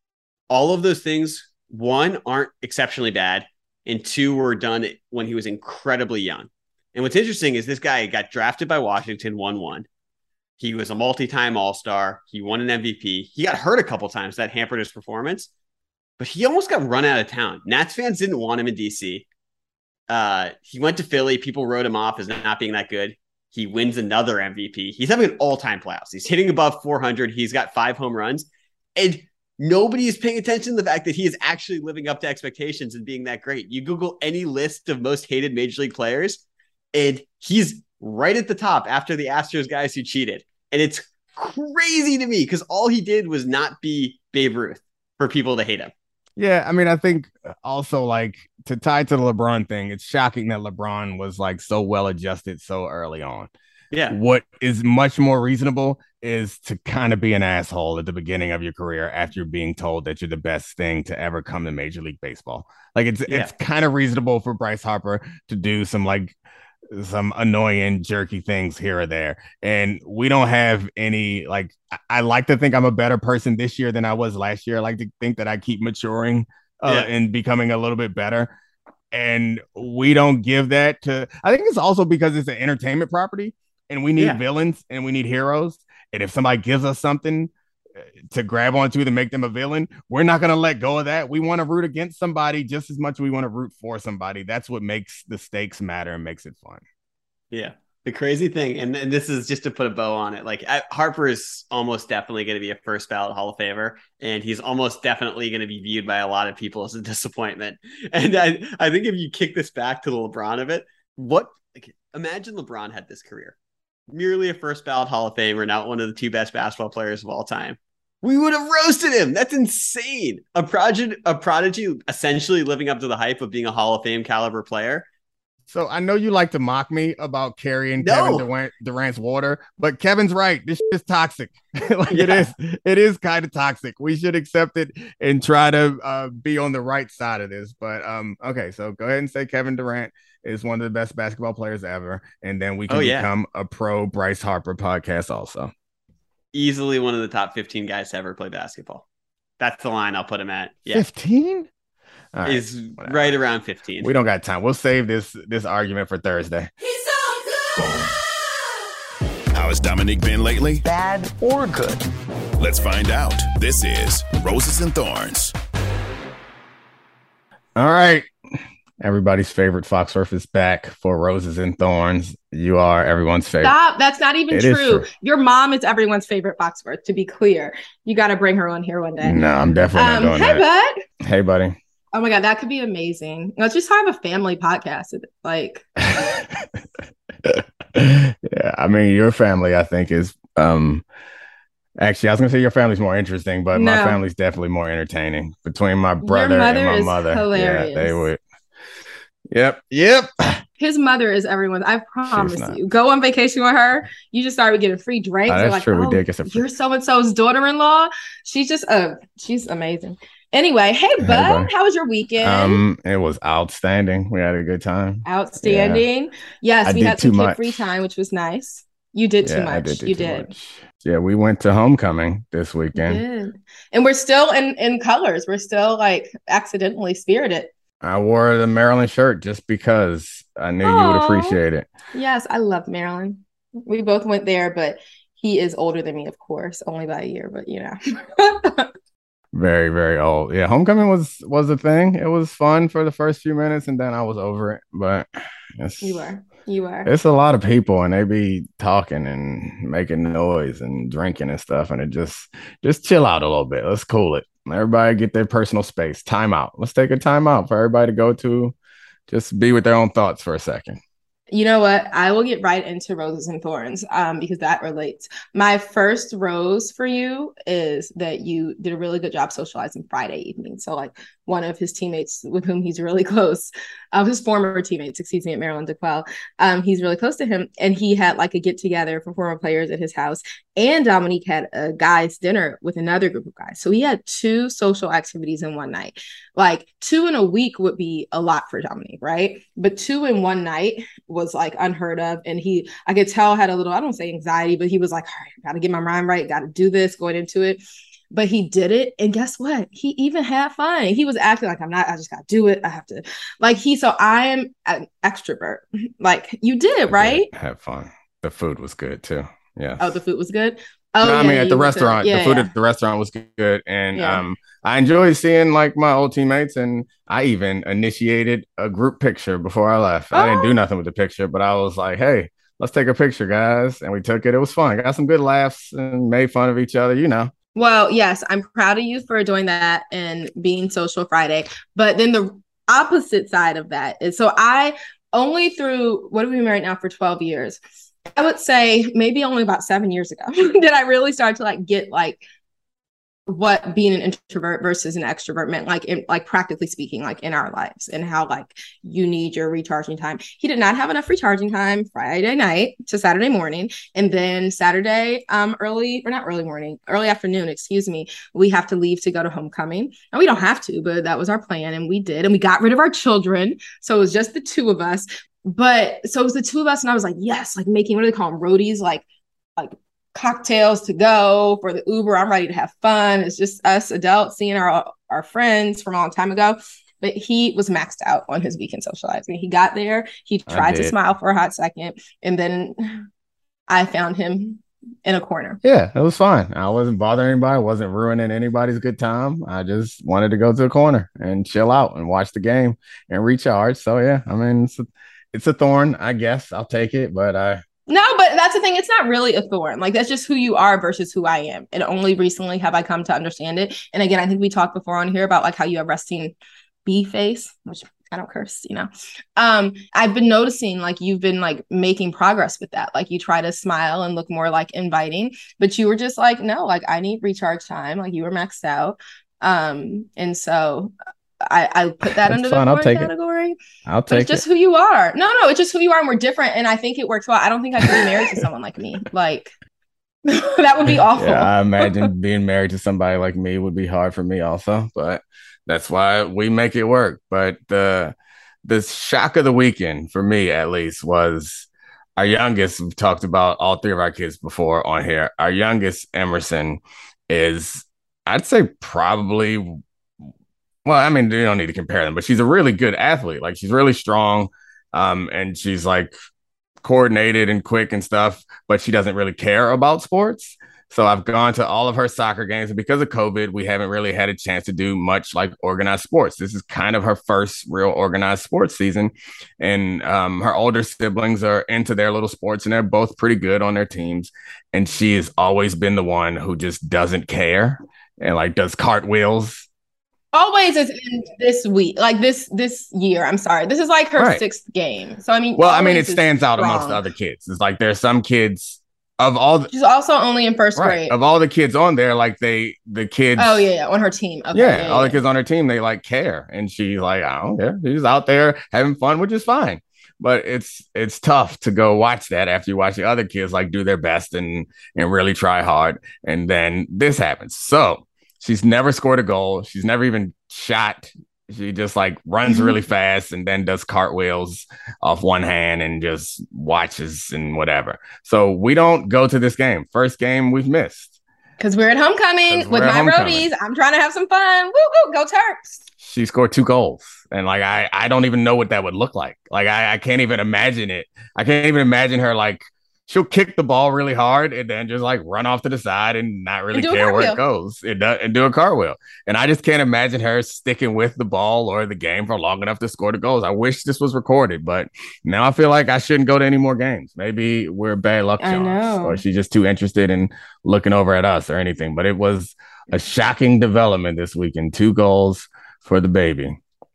all of those things, one, aren't exceptionally bad, and two, were done when he was incredibly young. And what's interesting is this guy got drafted by Washington, one one. He was a multi-time All-Star. He won an M V P. He got hurt a couple times. That hampered his performance. But he almost got run out of town. Nats fans didn't want him in D C. Uh, he went to Philly. People wrote him off as not being that good. He wins another M V P. He's having an all-time playoffs. He's hitting above four hundred. He's got five home runs. And nobody is paying attention to the fact that he is actually living up to expectations and being that great. You Google any list of most hated Major League players, and he's right at the top after the Astros guys who cheated. And it's crazy to me because all he did was not be Babe Ruth for people to hate him. Yeah, I mean, I think also, like, to tie to the LeBron thing, it's shocking that LeBron was like so well adjusted so early on. Yeah. What is much more reasonable is to kind of be an asshole at the beginning of your career after you're being told that you're the best thing to ever come to Major League Baseball. Like, it's yeah. it's kind of reasonable for Bryce Harper to do some like some annoying jerky things here or there, and we don't have any. Like, I like to think I'm a better person this year than I was last year. I like to think that I keep maturing uh, yeah. and becoming a little bit better, and we don't give that to. I think it's also because it's an entertainment property and we need yeah. villains and we need heroes, and if somebody gives us something to grab onto to make them a villain, we're not going to let go of that. We want to root against somebody just as much as we want to root for somebody. That's what makes the stakes matter and makes it fun. Yeah. The crazy thing, and, and this is just to put a bow on it, like I, Harper is almost definitely going to be a first ballot Hall of Famer, and he's almost definitely going to be viewed by a lot of people as a disappointment. And I, I think if you kick this back to the LeBron of it, what, like, imagine LeBron had this career, merely a first ballot Hall of Famer, not one of the two best basketball players of all time. We would have roasted him. That's insane. A prodigy, a prodigy, essentially living up to the hype of being a Hall of Fame caliber player. So I know you like to mock me about carrying no. Kevin Durant, Durant's water, but Kevin's right. This is toxic. like yeah. it is, it is kind of toxic. We should accept it and try to uh, be on the right side of this. But um, okay, so go ahead and say Kevin Durant is one of the best basketball players ever, and then we can oh, yeah. become a pro Bryce Harper podcast also. Easily one of the top fifteen guys to ever play basketball. That's the line I'll put him at. Yeah. fifteen? Right, is whatever. Right around fifteen. We don't got time. We'll save this this argument for Thursday. He's so good. How has Dominique been lately? Bad or good? Let's find out. This is Roses and Thorns. All right. Everybody's favorite Foxworth is back for Roses and Thorns. You are everyone's favorite. Stop. That's not even true. true. Your mom is everyone's favorite Foxworth, to be clear. You got to bring her on here one day. No, I'm definitely um, not doing hey, that. Hey, bud. Hey, buddy. Oh, my God. That could be amazing. Let's just have a family podcast. Like, yeah, I mean, your family, I think, is um actually, I was gonna say your family's more interesting, but no. my family's definitely more entertaining. Between my brother and my mother, hilarious. Yeah, they would. Yep, yep. His mother is everyone's. I promise you. Go on vacation with her. You just started getting free drinks. Oh, that's like, true. Oh, we did get some. You're so and so's daughter-in-law. She's just uh she's amazing. Anyway, hey, bud, hey, how was your weekend? Um, it was outstanding. We had a good time. Outstanding. Yeah. Yes, I we had some kid free time, which was nice. You did too yeah, much. Did you did. Much. Yeah, we went to homecoming this weekend. We did. And we're still in in colors. We're still like accidentally spirited. I wore the Maryland shirt just because I knew Aww. you would appreciate it. Yes, I love Maryland. We both went there, but he is older than me, of course, only by a year, but you know. Very, very old. Yeah, homecoming was was a thing. It was fun for the first few minutes, and then I was over it. But it's, you are, you are. It's a lot of people, and they be talking and making noise and drinking and stuff, and it just just chill out a little bit. Let's cool it. Everybody get their personal space. Time out. Let's take a time out for everybody to go to, just be with their own thoughts for a second. You know what? I will get right into roses and thorns um, because that relates. My first rose for you is that you did a really good job socializing Friday evening. So, like, one of his teammates with whom he's really close, of uh, his former teammates, excuse me, at Maryland DeQuell, um, he's really close to him. And he had like a get together for former players at his house. And Dominique had a guys' dinner with another group of guys. So he had two social activities in one night. Like, two in a week would be a lot for Dominique, right? But two in one night was like unheard of. And he, I could tell, had a little, I don't say anxiety, but he was like, all right, I gotta get my mind right, gotta do this, going into it. But he did it. And guess what? He even had fun. He was acting like, I'm not, I just gotta do it. I have to, like, he, so I am an extrovert. Like, you did, right? I had fun. The food was good too. Yeah. Oh, the food was good. Oh, no, yeah, I mean, at the restaurant, to, yeah, the food yeah. at the restaurant was good. And yeah. um, I enjoy seeing like my old teammates. And I even initiated a group picture before I left. Oh. I didn't do nothing with the picture, but I was like, hey, let's take a picture, guys. And we took it. It was fun. Got some good laughs and made fun of each other, you know. Well, yes, I'm proud of you for doing that and being Social Friday. But then the opposite side of that is, so I only through, what have we been married now for twelve years? I would say maybe only about seven years ago did I really start to like get like what being an introvert versus an extrovert meant, like in, like practically speaking, like in our lives, and how like you need your recharging time. He did not have enough recharging time Friday night to Saturday morning, and then Saturday um early or not early morning, early afternoon, excuse me. We have to leave to go to homecoming, and we don't have to, but that was our plan, and we did, and we got rid of our children, so it was just the two of us. But so it was the two of us, and I was like, yes, like making, what do they call them, roadies, like like. cocktails to go for the Uber. I'm ready to have fun. It's just us adults seeing our our friends from a long time ago. But he was maxed out on his weekend socializing. He got there, he tried to smile for a hot second, and then I found him in a corner. Yeah, it was fine. I wasn't bothering anybody. I wasn't ruining anybody's good time. I just wanted to go to the corner and chill out and watch the game and recharge. So yeah, I mean, it's a, it's a thorn, I guess. I'll take it, but I. No, but that's the thing. It's not really a thorn. Like, that's just who you are versus who I am. And only recently have I come to understand it. And again, I think we talked before on here about like how you have resting bee face, which I don't curse, you know. Um, I've been noticing like you've been like making progress with that. Like, you try to smile and look more like inviting, but you were just like, no, like I need recharge time. Like, you were maxed out. Um, and so I, I put that That's under fine. the I'll take category. It. I'll but take it's just it. who you are. No, no, it's just who you are, and we're different. And I think it works well. I don't think I could be married to someone like me. Like, that would be awful. Yeah, I imagine being married to somebody like me would be hard for me also, but that's why we make it work. But the the shock of the weekend for me, at least, was our youngest. We've talked about all three of our kids before on here. Our youngest, Emerson, is, I'd say, probably. Well, I mean, you don't need to compare them, but she's a really good athlete. Like, she's really strong, um, and she's like coordinated and quick and stuff, but she doesn't really care about sports. So I've gone to all of her soccer games, and because of COVID, we haven't really had a chance to do much like organized sports. This is kind of her first real organized sports season, and um, her older siblings are into their little sports, and they're both pretty good on their teams. And she has always been the one who just doesn't care and like does cartwheels. Always is in this week, like this this year. I'm sorry. This is like her right. sixth game. So, I mean, well, I mean, it stands out strong. amongst other kids. It's like there's some kids of all the, she's also only in first right, grade. Of all the kids on there, like they the kids. Oh, yeah, yeah on her team. Okay, yeah, yeah, all yeah. the kids on her team, they like care. And she's like, I don't care. She's out there having fun, which is fine. But it's it's tough to go watch that after you watch the other kids like do their best and and really try hard. And then this happens. So she's never scored a goal. She's never even shot. She just like runs really fast and then does cartwheels off one hand and just watches and whatever. So we don't go to this game. First game we've missed. Because we're at homecoming with my homecoming. roadies. I'm trying to have some fun. Woo, woo, go Terps. She scored two goals. And like, I, I don't even know what that would look like. Like, I, I can't even imagine it. I can't even imagine her like, she'll kick the ball really hard and then just like run off to the side and not really and care where it goes and, uh, and do a cartwheel. And I just can't imagine her sticking with the ball or the game for long enough to score the goals. I wish this was recorded, but now I feel like I shouldn't go to any more games. Maybe we're bad luck charms, or she's just too interested in looking over at us or anything. But it was a shocking development this weekend. Two goals for the baby.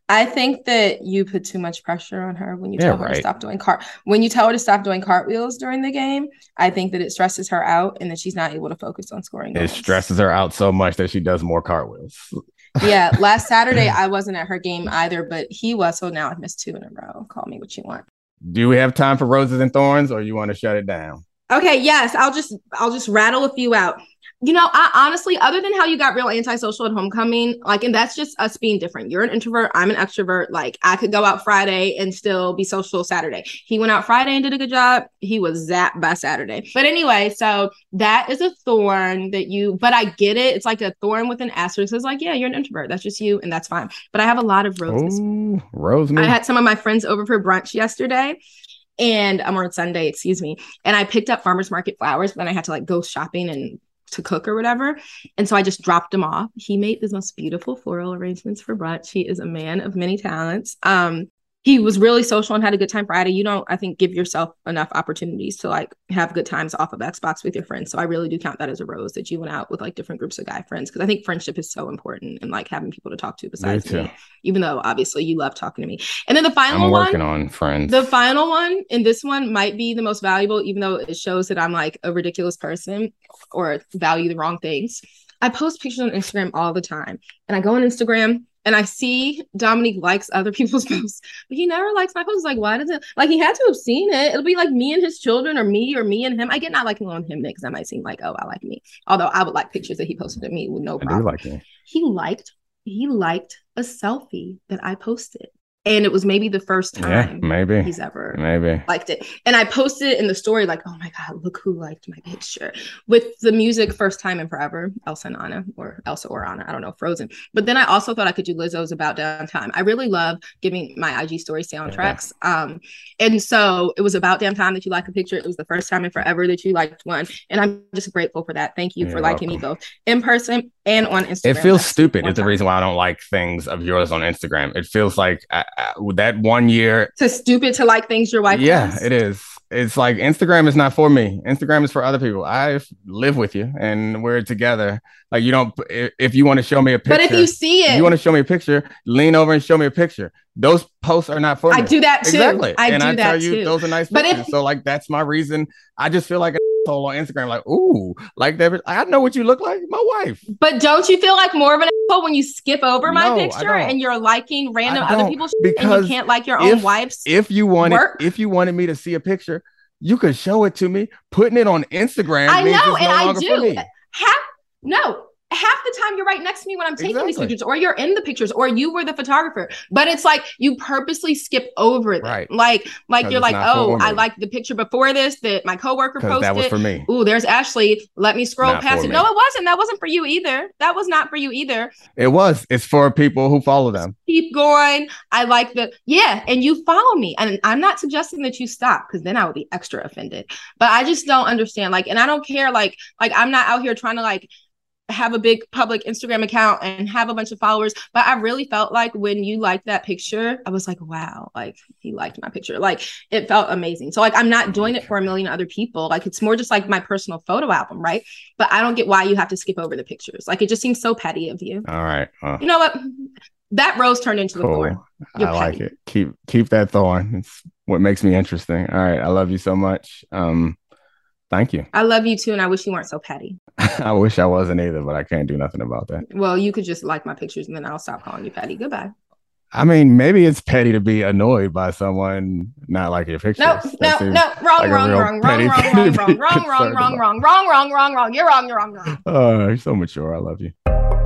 I think that you put too much pressure on her when you Yeah, tell her right. to stop doing cart when you tell her to stop doing cartwheels during the game. I think that it stresses her out and that she's not able to focus on scoring It goals. stresses her out so much that she does more cartwheels. Yeah, last Saturday I wasn't at her game either, but he was, so now I've missed two in a row. Call me what you want. Do we have time for roses and thorns, or you want to shut it down? Okay, yes, I'll just I'll just rattle a few out. You know, I honestly, other than how you got real antisocial at homecoming, like, and that's just us being different. You're an introvert, I'm an extrovert. Like, I could go out Friday and still be social Saturday. He went out Friday and did a good job. He was zapped by Saturday. But anyway, so that is a thorn that you, but I get it. It's like a thorn with an asterisk. It's like, yeah, you're an introvert. That's just you, and that's fine. But I have a lot of roses. Ooh, rose me. I had some of my friends over for brunch yesterday. And I'm on Sunday, excuse me. And I picked up farmers market flowers, but then I had to like go shopping and to cook or whatever. And so I just dropped him off. He made the most beautiful floral arrangements for brunch. He is a man of many talents. Um, he was really social and had a good time Friday. You don't, I think, give yourself enough opportunities to like have good times off of Xbox with your friends. So I really do count that as a rose that you went out with like different groups of guy friends. Cause I think friendship is so important and like having people to talk to besides me, even though obviously you love talking to me. And then the final I'm one, working on friends. The final one, and this one might be the most valuable, even though it shows that I'm like a ridiculous person or value the wrong things. I post pictures on Instagram all the time, and I go on Instagram and I see Dominique likes other people's posts, but he never likes my posts. Like, why does it? Like, he had to have seen it. It'll be like me and his children, or me or me and him. I get not liking on him because that might seem like, oh, I like me. Although I would like pictures that he posted of me with no problem. I do like me. He liked, he liked a selfie that I posted. And it was maybe the first time yeah, maybe. he's ever maybe. liked it. And I posted it in the story like, oh my God, look who liked my picture. With the music First Time in Forever, Elsa and Anna, or Elsa or Anna, I don't know, Frozen. But then I also thought I could do Lizzo's About Damn Time. I really love giving my I G story soundtracks. Yeah. Um, and so it was About Damn Time that you liked a picture. It was the First Time in Forever that you liked one. And I'm just grateful for that. Thank you You're for liking welcome. me both in person and on Instagram. It feels That's stupid. It's time. the reason why I don't like things of yours on Instagram. It feels like I, I, that one year. It's stupid to like things your wife Yeah, does. it is. It's like Instagram is not for me. Instagram is for other people. I live with you and we're together. Like, you don't, if you want to show me a picture. But if you see it. If you want to show me a picture, lean over and show me a picture. Those posts are not for me. I do that too. Exactly. I and do I that tell you, too. those are nice but pictures. if, so like, that's my reason. I just feel like an asshole on Instagram. Like, ooh, like that. I know what you look like. My wife. But don't you feel like more of an asshole when you skip over my No, picture and you're liking random I other don't, people's because and you can't like your own if, wife's if you wanted, work? If you wanted me to see a picture, you could show it to me. Putting it on Instagram. I means know, it's and no I longer do. for me. Half no. Half the time you're right next to me when I'm taking Exactly. these pictures, or you're in the pictures, or you were the photographer. But it's like you purposely skip over them. Right. Like, like you're it's like, not oh, for me. I like the picture before this that my coworker Because posted. that was for me. Ooh, there's Ashley. Let me scroll Not past for it. me. No, it wasn't. That wasn't for you either. That was not for you either. It was. It's for people who follow them. Keep going. I like the, yeah. And you follow me. And I'm not suggesting that you stop, because then I would be extra offended. But I just don't understand. Like, and I don't care. Like, like I'm not out here trying to like have a big public Instagram account and have a bunch of followers. But I really felt like when you liked that picture, I was like, wow, like he liked my picture. Like it felt amazing. So like, I'm not doing it for a million other people. Like it's more just like my personal photo album. Right. But I don't get why you have to skip over the pictures. Like it just seems so petty of you. All right. Well, you know what? That rose turned into cool. a thorn. You're I like petty. It. Keep, keep that thorn. It's what makes me interesting. All right. I love you so much. Um, Thank you. I love you too, and I wish you weren't so petty. I wish I wasn't either, but I can't do nothing about that. Well, you could just like my pictures, and then I'll stop calling you petty. Goodbye. I mean, maybe it's petty to be annoyed by someone not liking your pictures. No, no, no, wrong, wrong, wrong, wrong, wrong, wrong, wrong, wrong, wrong, wrong, wrong, wrong, wrong, wrong, wrong. You're wrong, you're wrong, you're wrong. Oh, you're so mature. I love you.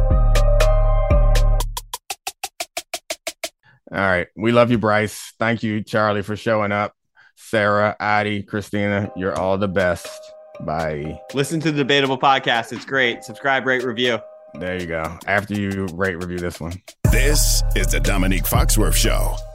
All right. We love you, Bryce. Thank you, Charlie, for showing up. Sarah, Addie, Christina, you're all the best. Bye. Listen to the Debatable Podcast. It's great. Subscribe, rate, review. There you go. After you rate, review this one. This is the Dominique Foxworth Show.